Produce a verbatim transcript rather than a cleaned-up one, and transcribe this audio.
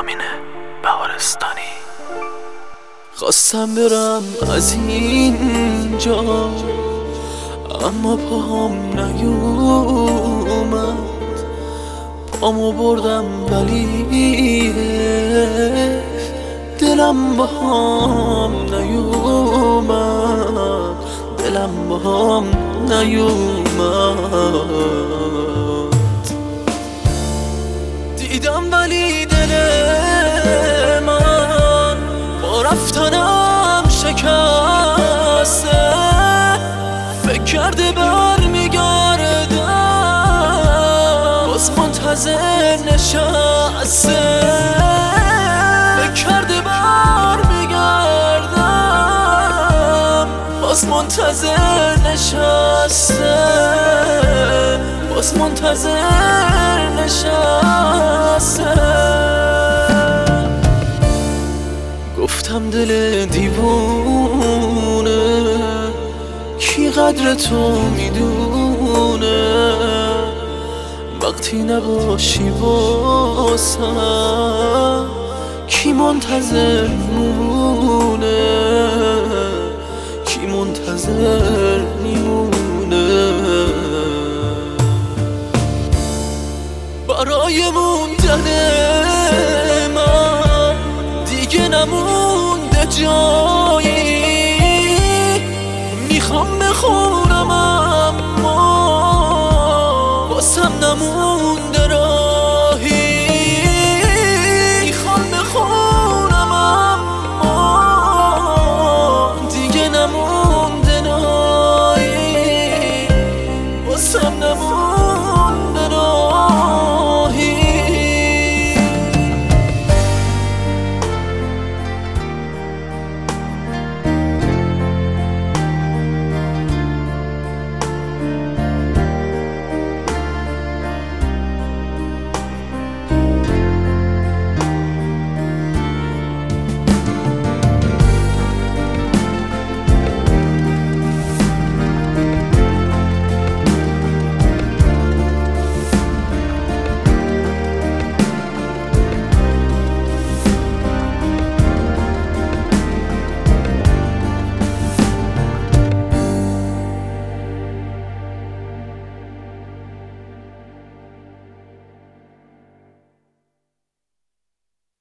رامین بهارستانی. خواستم برم از اینجا اما پاهم نیومد، پامو بردم ولی دلم با هم نیومد، دلم با هم نیومد. دیدم ولی دل من با رفتنم شکسته، فکر کرده برمیگردم باز منتظر نشسته، فکر کرده برمیگردم باز منتظر نشسته، باز منتظر نشسته. گفتم دل دیوونه کی قدر تو میدونه، وقتی نباشی واسم کی منتظر مونه، کی منتظر میمونه. برای موندن من دیگه نمونده جایی، میخوام بخونم اما واسم نمونده